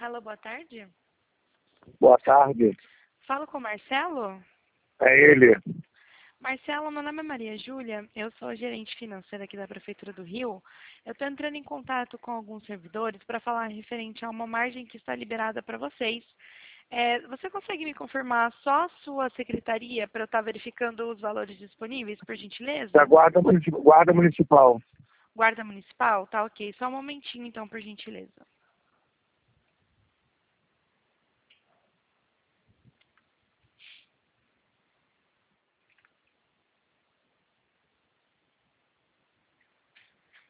Alô, boa tarde. Boa tarde. Falo com o Marcelo? É ele. Marcelo, meu nome é Maria Júlia, eu sou a gerente financeira aqui da Prefeitura do Rio. Eu estou entrando em contato com alguns servidores para falar referente a uma margem que está liberada para vocês. Você consegue me confirmar só a sua secretaria para eu estar verificando os valores disponíveis, por gentileza? Da Guarda Municipal. Guarda Municipal? Tá ok. Só um momentinho, então, por gentileza.